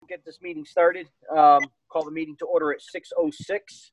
get this meeting started. Call the meeting to order at 6:06.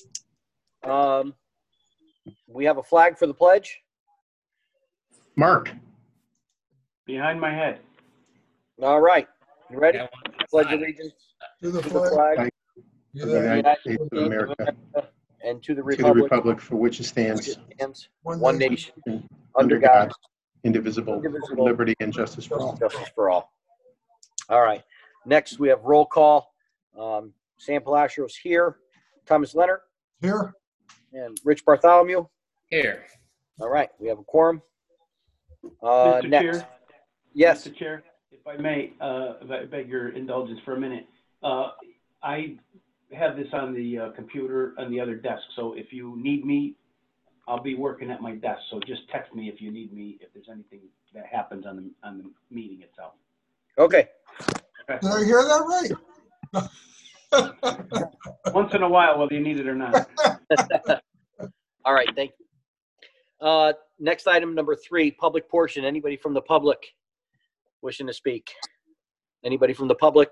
We have a flag for the pledge. Mark. Behind my head. All right. You ready? Yeah, Pledge allegiance To the to the flag flag of The the United States of America, and to the to the republic republic for which it stands, one nation, under God, indivisible, indivisible, with liberty and justice for all. justice for all. All right. Next, we have roll call. Sam Palacios here, Thomas Leonard, Here, and Rich Bartholomew. Here. All right. We have a quorum. Mr. Next. Chair? Yes. Mr. Chair, if I may, if I beg your indulgence for a minute. I have this on the computer on the other desk, so if you need me, I'll be working at my desk. So just text me if you need me, if there's anything that happens on the meeting itself. Okay. did I hear that right? Once in a while, whether you need it or not. All right. Thank you. Next item, number 3, public portion. Anybody from the public wishing to speak? Anybody from the public?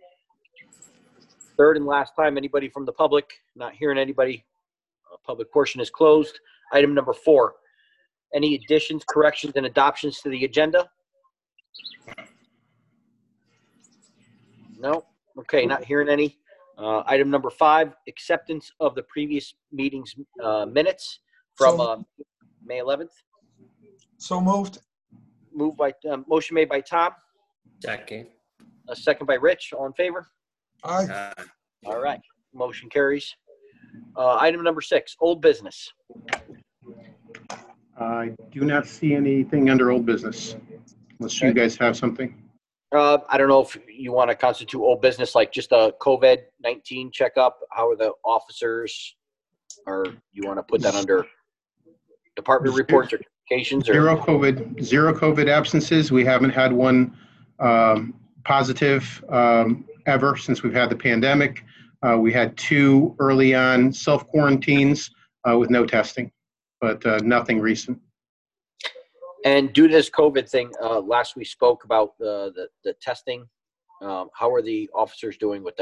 Third and last time, anybody from the public? Not hearing anybody. Public portion is closed. Item number 4, any additions, corrections, and adoptions to the agenda? No? Okay, not hearing any. Item number 5, acceptance of the previous meeting's minutes from May 11th. So moved. Moved by, motion made by Tom, Second. a second by Rich. All in favor? Aye. All right, motion carries. Item number 6, old business. I do not see anything under old business, unless you guys have something. I don't know if you want to constitute old business, like just a COVID-19 checkup. How are the officers? Or you want to put that under department reports or communications? Or Zero COVID absences. We haven't had one positive ever since we've had the pandemic. We had 2 early on self-quarantines with no testing, but nothing recent. And due to this COVID thing, last we spoke about the testing. How are the officers doing with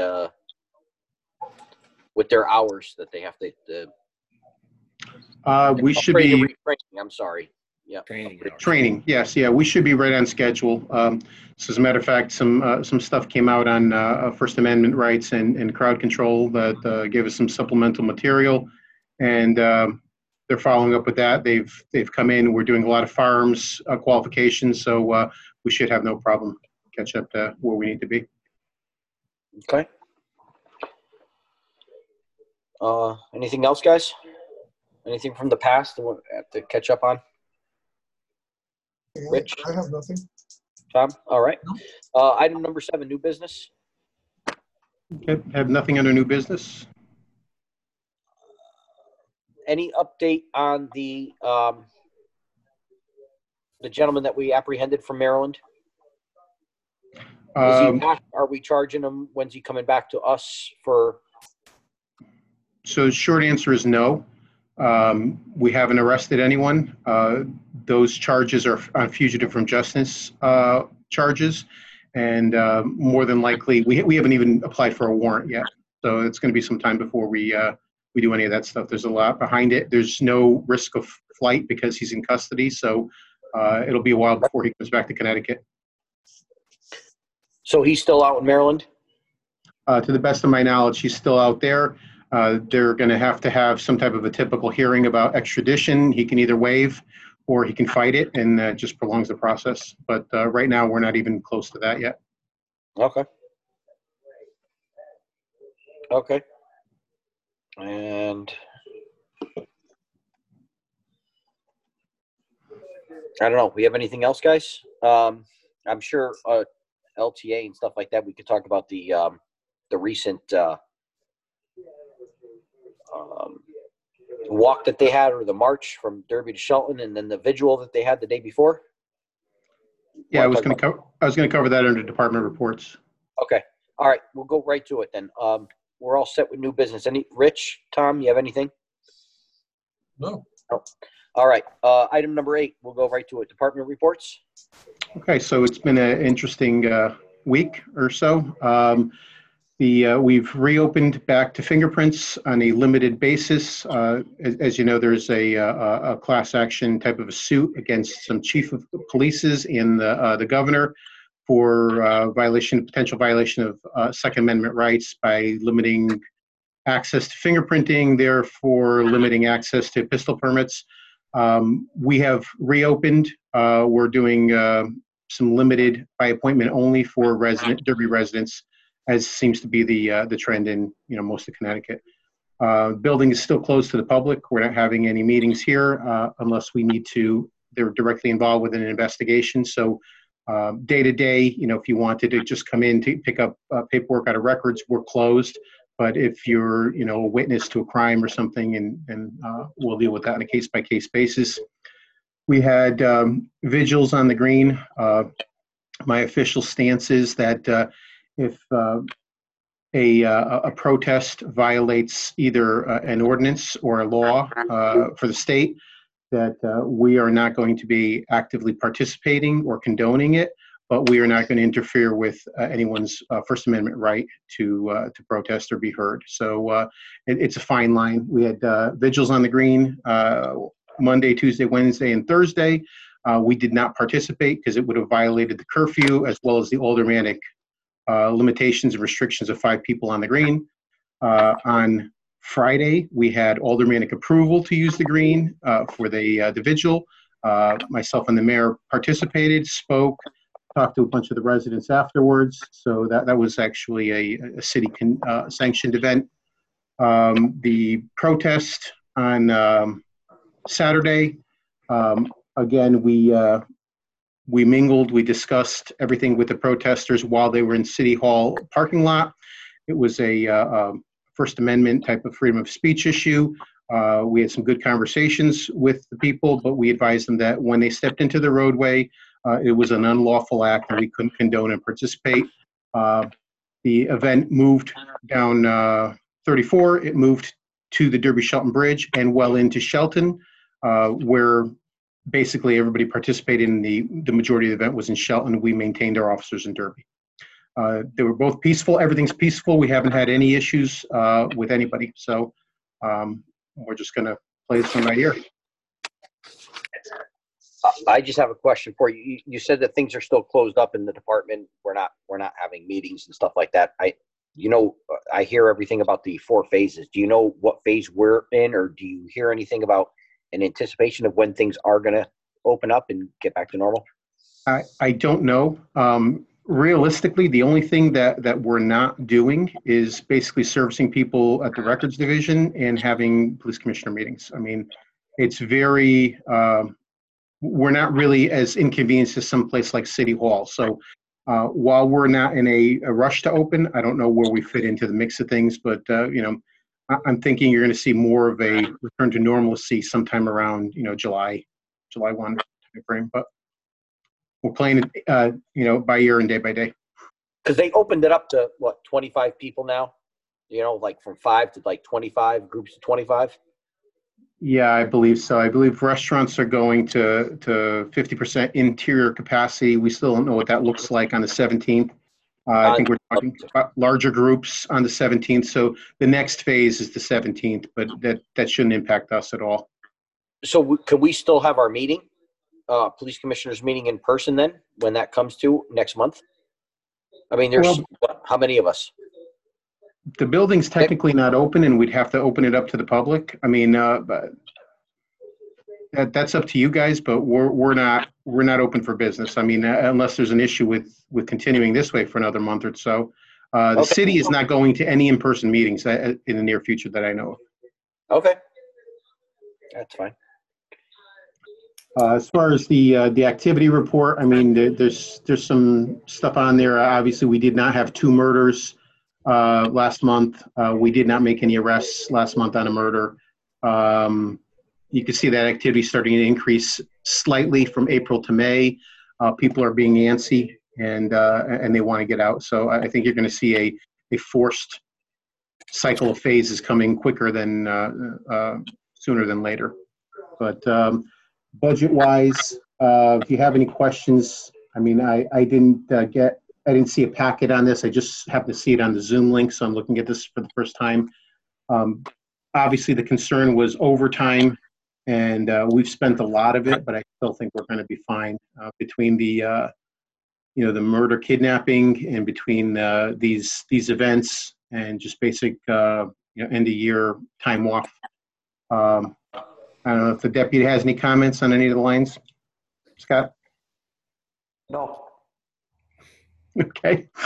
their hours that they have to? We should be I'm sorry. Yeah. training. Yes, yeah, we should be right on schedule. So as a matter of fact, some stuff came out on First Amendment rights and crowd control that gave us some supplemental material, and they're following up with that. They've come in. We're doing a lot of firearms qualifications, so we should have no problem catch up to where we need to be. Okay. Anything else, guys? Anything from the past that we have to catch up on? Rich? I have nothing. Tom? All right. Item number 7, new business. Okay, have nothing under new business. Any update on the gentleman that we apprehended from Maryland? Are we charging him? When's he coming back to us for? So the short answer is no. We haven't arrested anyone. Those charges are on fugitive from justice charges, and more than likely, we haven't even applied for a warrant yet. So it's going to be some time before we do any of that stuff. There's a lot behind it. There's no risk of flight because he's in custody, so it'll be a while before he comes back to Connecticut. So he's still out in Maryland? To the best of my knowledge, he's still out there. They're going to have some type of a typical hearing about extradition. He can either waive or he can fight it, and it just prolongs the process. But right now, we're not even close to that yet. Okay. Okay. And I don't know. We have anything else, guys? I'm sure LTA and stuff like that. We could talk about the recent walk that they had, or the march from Derby to Shelton, and then the vigil that they had the day before. Yeah, I was going to cover that under department reports. Okay. All right. We'll go right to it then. We're all set with new business. Rich, Tom, you have anything? No. No. All right. Item number 8, we'll go right to it. Department reports. Okay, so it's been an interesting week or so. We've reopened back to fingerprints on a limited basis. As you know, there's a class action type of a suit against some chief of polices and the governor for potential violation of Second Amendment rights by limiting access to fingerprinting, therefore limiting access to pistol permits. We have reopened. We're doing some limited by appointment only for Derby residents, as seems to be the trend in most of Connecticut. Building is still closed to the public. We're not having any meetings here unless we need to. They're directly involved with an investigation. So day to day, if you wanted to just come in to pick up paperwork out of records, we're closed. But if you're a witness to a crime or something, and we'll deal with that on a case by case basis. We had vigils on the green. My official stance is that if a protest violates either an ordinance or a law for the state, that we are not going to be actively participating or condoning it, but we are not going to interfere with anyone's First Amendment right to protest or be heard. So it's a fine line. We had vigils on the green Monday, Tuesday, Wednesday, and Thursday. We did not participate because it would have violated the curfew as well as the aldermanic limitations and restrictions of 5 people on the green. On Friday, we had aldermanic approval to use the green for the vigil. Myself and the mayor participated, spoke, talked to a bunch of the residents afterwards. So that was actually a city sanctioned event. The protest on Saturday, again, we mingled, we discussed everything with the protesters while they were in City Hall parking lot. It was a First Amendment type of freedom of speech issue. We had some good conversations with the people, but we advised them that when they stepped into the roadway, it was an unlawful act and we couldn't condone and participate. The event moved down 34. It moved to the Derby Shelton Bridge and well into Shelton, where basically everybody participated in the majority of the event was in Shelton. We maintained our officers in Derby. They were both peaceful. Everything's peaceful. We haven't had any issues with anybody. So we're just going to play this one right here. I just have a question for you. You said that things are still closed up in the department. We're not having meetings and stuff like that. I hear everything about the 4 phases. Do you know what phase we're in, or do you hear anything about an anticipation of when things are going to open up and get back to normal? I don't know. Realistically, the only thing that we're not doing is basically servicing people at the records division and having police commissioner meetings. I mean, it's very, we're not really as inconvenienced as some place like City Hall. So while we're not in a rush to open, I don't know where we fit into the mix of things, but I'm thinking you're going to see more of a return to normalcy sometime around, July 1 timeframe. But we're playing it, by year and day by day. Because they opened it up to 25 people now? Like from 5 to like 25, groups of 25? Yeah, I believe so. I believe restaurants are going to 50% interior capacity. We still don't know what that looks like on the 17th. I think we're talking about larger groups on the 17th. So the next phase is the 17th, but that shouldn't impact us at all. So can we still have our meeting, police commissioners meeting in person then, when that comes to next month? I mean, there's how many of us? The building's technically not open, and we'd have to open it up to the public. I mean, that's up to you guys, but we're not open for business. I mean, unless there's an issue with continuing this way for another month or so. The city is not going to any in-person meetings in the near future that I know of. Okay, that's fine. As far as the activity report, I mean, there's some stuff on there. Obviously, we did not have 2 murders last month. We did not make any arrests last month on a murder. You can see that activity starting to increase slightly from April to May. People are being antsy and they want to get out. So I think you're going to see a forced cycle of phases coming quicker than sooner than later. But budget-wise, if you have any questions, I mean, I didn't get I didn't see a packet on this. I just happened to see it on the Zoom link, so I'm looking at this for the first time. Obviously, the concern was overtime, and we've spent a lot of it, but I still think we're going to be fine between the the murder, kidnapping, and between these events and just basic end of year time off. I don't know if the deputy has any comments on any of the lines. Scott? No. Okay.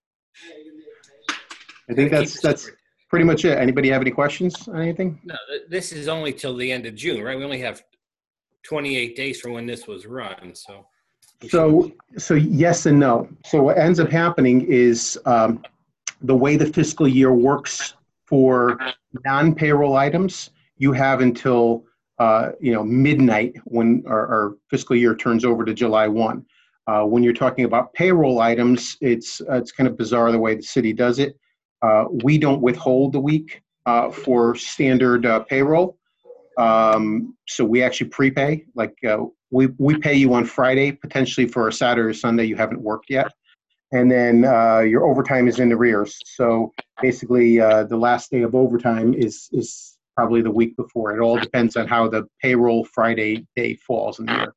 I think that's pretty much it. Anybody have any questions on anything? No, this is only till the end of June, right? We only have 28 days from when this was run, so. So yes and no. So what ends up happening is the way the fiscal year works for non-payroll items, you have until midnight when our fiscal year turns over to July 1. When you're talking about payroll items, it's kind of bizarre the way the city does it. We don't withhold the week for standard payroll. So we actually prepay, like we pay you on Friday, potentially for a Saturday or Sunday you haven't worked yet. And then your overtime is in arrears. So basically the last day of overtime is probably the week before. It all depends on how the payroll Friday day falls in the year.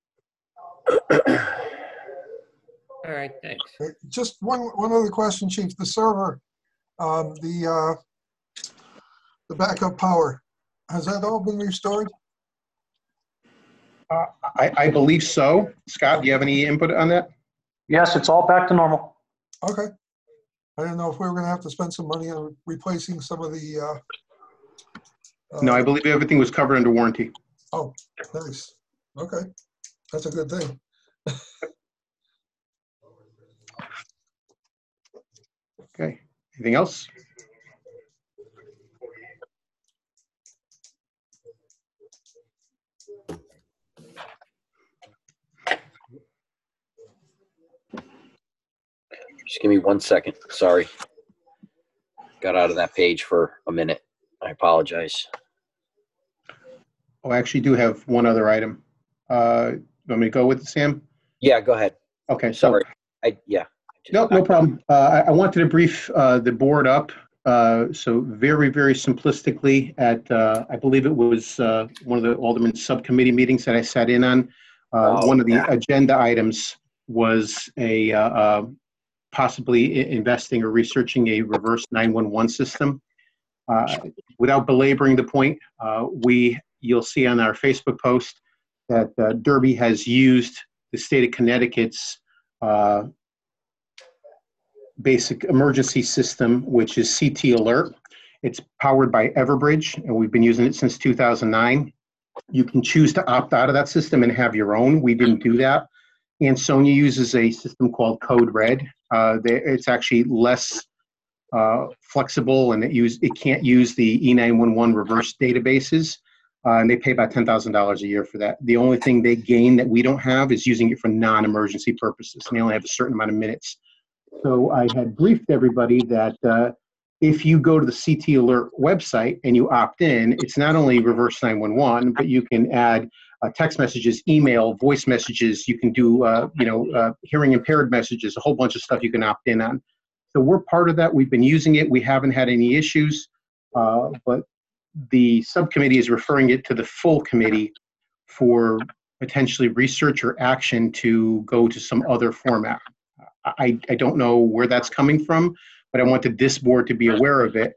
All right, thanks. Just one other question, Chief. The server, the backup power, has that all been restored? I believe so. Scott, do you have any input on that? Yes, it's all back to normal. Okay. I didn't know if we were going to have to spend some money on replacing some of the. No, I believe everything was covered under warranty. Oh, nice. Okay. That's a good thing. Okay. Anything else? Just give me 1 second. Sorry. Got out of that page for a minute. I apologize. Oh, I actually do have one other item. You want me to go with it, Sam? Yeah, go ahead. Okay. So, Sorry. no problem. I wanted to brief the board up. So very, very simplistically at, I believe it was one of the Alderman subcommittee meetings that I sat in on. One of the agenda items was possibly investing or researching a reverse 911 system. Without belaboring the point, you'll see on our Facebook post that Derby has used the state of Connecticut's basic emergency system, which is CT Alert. It's powered by Everbridge, and we've been using it since 2009. You can choose to opt out of that system and have your own. We didn't do that. And Sonia uses a system called Code Red. It's actually less flexible, and it can't use the E911 reverse databases, and they pay about $10,000 a year for that. The only thing they gain that we don't have is using it for non-emergency purposes, and they only have a certain amount of minutes. So I had briefed everybody that if you go to the CT Alert website and you opt in, it's not only reverse 911, but you can add text messages, email, voice messages. You can do, hearing impaired messages, a whole bunch of stuff you can opt in on. So we're part of that. We've been using it. We haven't had any issues, but the subcommittee is referring it to the full committee for potentially research or action to go to some other format. I don't know where that's coming from, but I wanted this board to be aware of it.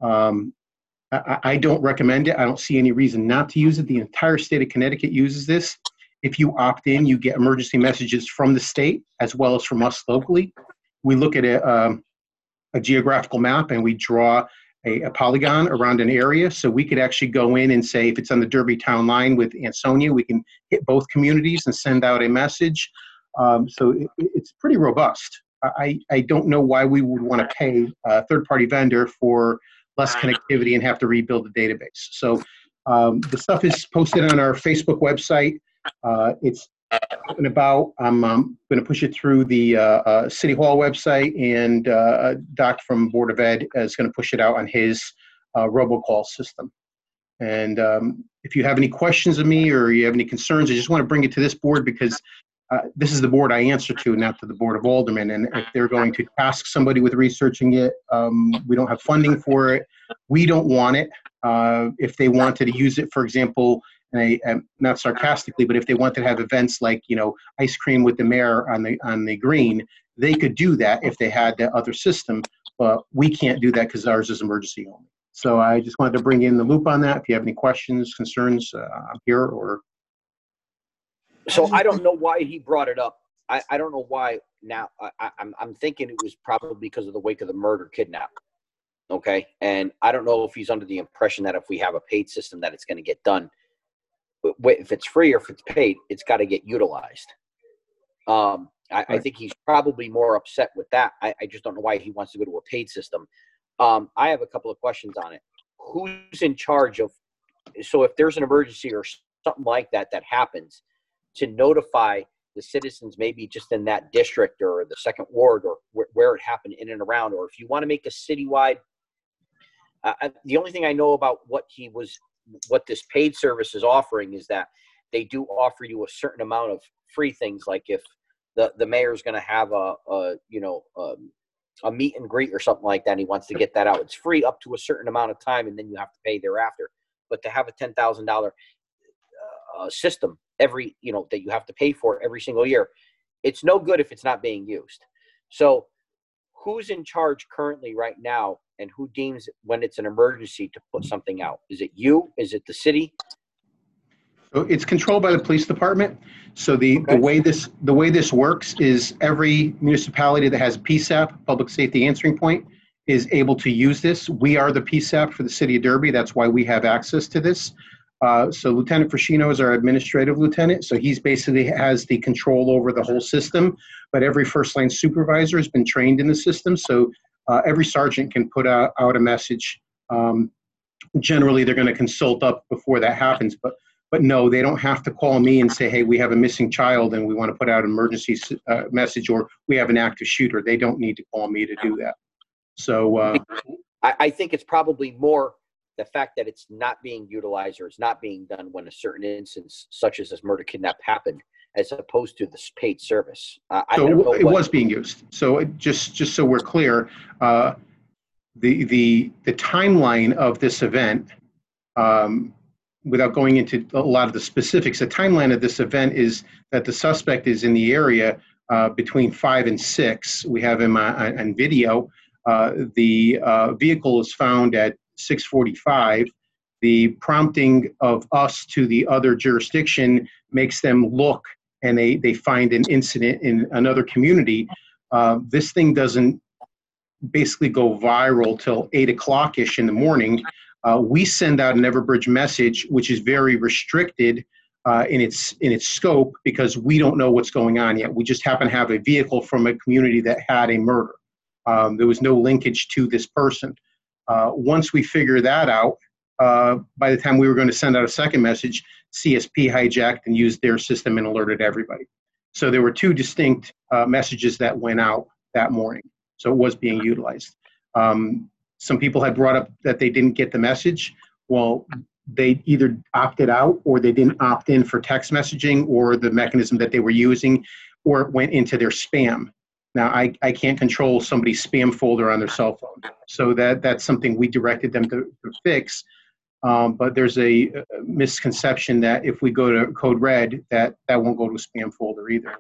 I don't recommend it. I don't see any reason not to use it. The entire state of Connecticut uses this. If you opt in, you get emergency messages from the state as well as from us locally. We look at a geographical map and we draw a polygon around an area. So we could actually go in and say, if it's on the Derby town line with Ansonia, we can hit both communities and send out a message. So it's pretty robust. I don't know why we would want to pay a third-party vendor for less connectivity and have to rebuild the database. So the stuff is posted on our Facebook website. It's and about. I'm going to push it through the City Hall website, and Doc from Board of Ed is going to push it out on his robocall system. And if you have any questions of me or you have any concerns, I just want to bring it to this board because this is the board I answer to, not to the Board of Aldermen. And if they're going to task somebody with researching it, we don't have funding for it. We don't want it. If they wanted to use it, for example, not sarcastically, but if they wanted to have events like, ice cream with the mayor on the green, they could do that if they had the other system, but we can't do that because ours is emergency only. So I just wanted to bring you in the loop on that. If you have any questions, concerns, I'm here. So I don't know why he brought it up. I don't know why now. I'm thinking it was probably because of the wake of the murder kidnap. Okay. And I don't know if he's under the impression that if we have a paid system that it's going to get done. But if it's free or if it's paid, it's got to get utilized. I think he's probably more upset with that. I just don't know why he wants to go to a paid system. I have a couple of questions on it. Who's in charge of, so if there's an emergency or something like that happens, to notify the citizens maybe just in that district or the second ward or where it happened in and around, or if you want to make a citywide, the only thing I know about what this paid service is offering is that they do offer you a certain amount of free things, like if the mayor's going to have a meet and greet or something like that, and he wants to get that out. It's free up to a certain amount of time, and then you have to pay thereafter. But to have a $10,000 system that you have to pay for every single year, it's no good if it's not being used. So who's in charge currently right now, and who deems when it's an emergency to put something out? Is it you? Is it the city? So it's controlled by the police department. So the way this works is every municipality that has a PSAP, Public Safety Answering Point, is able to use this. We are the PSAP for the city of Derby. That's why we have access to this. So Lieutenant Frashino is our administrative lieutenant. So he's basically has the control over the whole system, but every first line supervisor has been trained in the system. So every sergeant can put out a message. Generally, they're going to consult up before that happens, but no, they don't have to call me and say, hey, we have a missing child and we want to put out an emergency message, or we have an active shooter. They don't need to call me to do that. So I think it's probably more the fact that it's not being utilized or it's not being done when a certain instance such as this murder kidnap happened, as opposed to this paid service. It was being used. So just so we're clear, the timeline of this event, without going into a lot of the specifics, the timeline of this event is that the suspect is in the area between 5 and 6. We have him on video. The vehicle is found at 6:45. The prompting of us to the other jurisdiction makes them look, and they find an incident in another community. This thing doesn't basically go viral till 8 o'clock-ish in the morning. We send out an Everbridge message, which is very restricted in its scope, because we don't know what's going on yet. We just happen to have a vehicle from a community that had a murder. There was no linkage to this person. Once we figure that out, by the time we were going to send out a second message, CSP hijacked and used their system and alerted everybody. So there were 2 distinct messages that went out that morning. So it was being utilized. Some people had brought up that they didn't get the message. Well, they either opted out or they didn't opt in for text messaging or the mechanism that they were using, or it went into their spam. Now, I can't control somebody's spam folder on their cell phone. So that's something we directed them to fix. But there's a misconception that if we go to Code Red, that won't go to a spam folder either.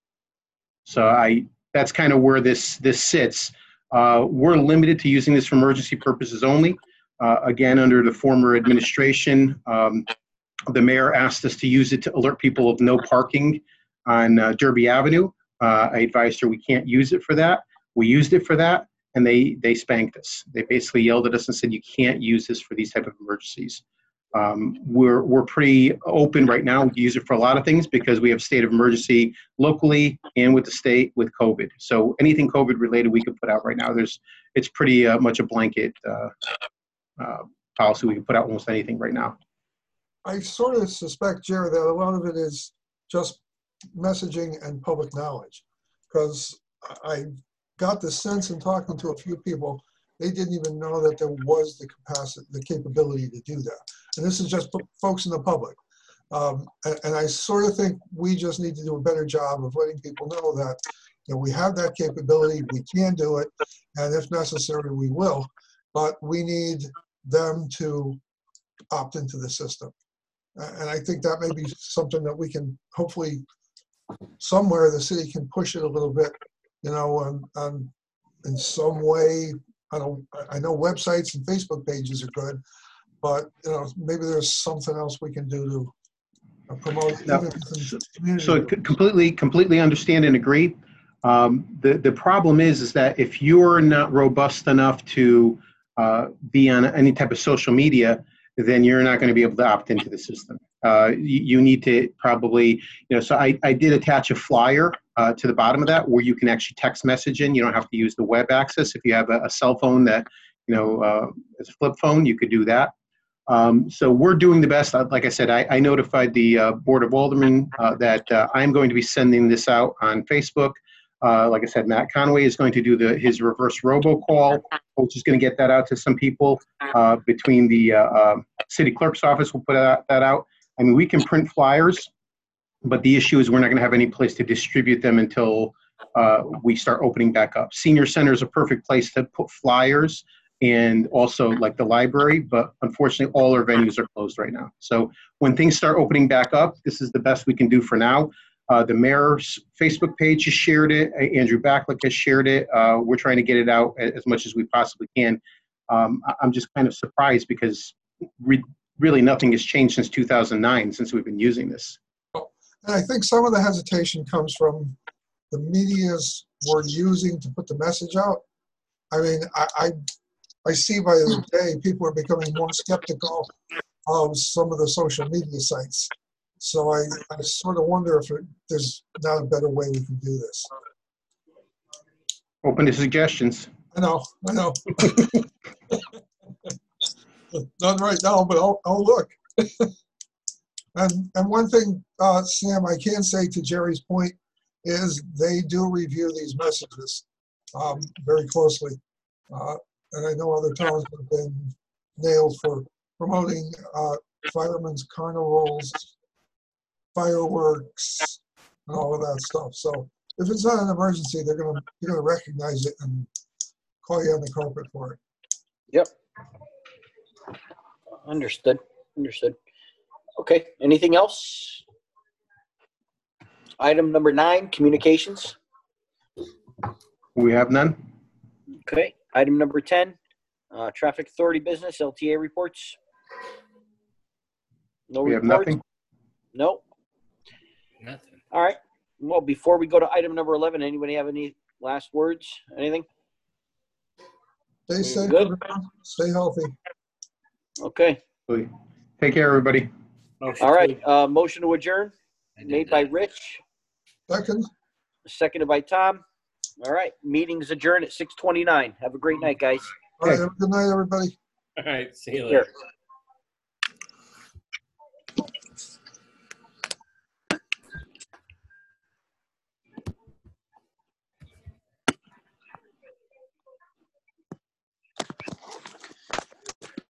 So that's kind of where this sits. We're limited to using this for emergency purposes only. Again, under the former administration, the mayor asked us to use it to alert people of no parking on Derby Avenue. I advised her we can't use it for that. We used it for that, and they spanked us. They basically yelled at us and said, you can't use this for these type of emergencies. We're pretty open right now. We use it for a lot of things because we have state of emergency locally and with the state with COVID. So anything COVID related we could put out right now. It's pretty much a blanket policy. We can put out almost anything right now. I sort of suspect, Jared, that a lot of it is just messaging and public knowledge, because I got the sense in talking to a few people, they didn't even know that there was the capacity, the capability to do that. And this is just folks in the public. And I sort of think we just need to do a better job of letting people know that, we have that capability, we can do it, and if necessary, we will. But we need them to opt into the system. And I think that may be something that we can hopefully, somewhere the city can push it a little bit, in some way. I know websites and Facebook pages are good, but maybe there's something else we can do to promote. No. Even within community So groups. completely understand and agree. The problem is that if you're not robust enough to be on any type of social media, then you're not going to be able to opt into the system. You need to probably, so I did attach a flyer to the bottom of that where you can actually text message in. You don't have to use the web access. If you have a cell phone that, is a flip phone, you could do that. So we're doing the best. Like I said, I notified the Board of Aldermen that I'm going to be sending this out on Facebook. Like I said, Matt Conway is going to do his reverse robocall, which is going to get that out to some people. Between the city clerk's office, we'll put that out. I mean, we can print flyers, but the issue is we're not going to have any place to distribute them until we start opening back up. Senior Center is a perfect place to put flyers, and also like the library, but unfortunately all our venues are closed right now. So when things start opening back up, this is the best we can do for now. The mayor's Facebook page has shared it. Andrew Backlick has shared it. We're trying to get it out as much as we possibly can. I'm just kind of surprised because really nothing has changed since 2009, since we've been using this. And I think some of the hesitation comes from the medias we're using to put the message out. I mean, I see by the day people are becoming more skeptical of some of the social media sites. So I sort of wonder if there's not a better way we can do this. Open to suggestions. I know. Not right now, but I'll look. And one thing, Sam, I can say to Jerry's point is they do review these messages very closely. And I know other towns have been nailed for promoting firemen's carnivals, fireworks, and all of that stuff. So if it's not an emergency, they're gonna recognize it and call you on the carpet for it. Yep. Understood. Okay, anything else? Item number 9, communications. We have none. Okay, item number 10, traffic authority business, LTA reports. No We have reports? nothing. No. Nothing. All right. Well, before we go to item number 11, anybody have any last words? Anything? Stay safe, Good. everyone. Stay healthy. Okay. Take care, everybody. Motion All to right. Motion to adjourn, I did made that. by Rich, Second. seconded by Tom. All right. Meeting's adjourned at 6:29. Have a great night, guys. All right. Have a good night, everybody. All right. See you later. Here.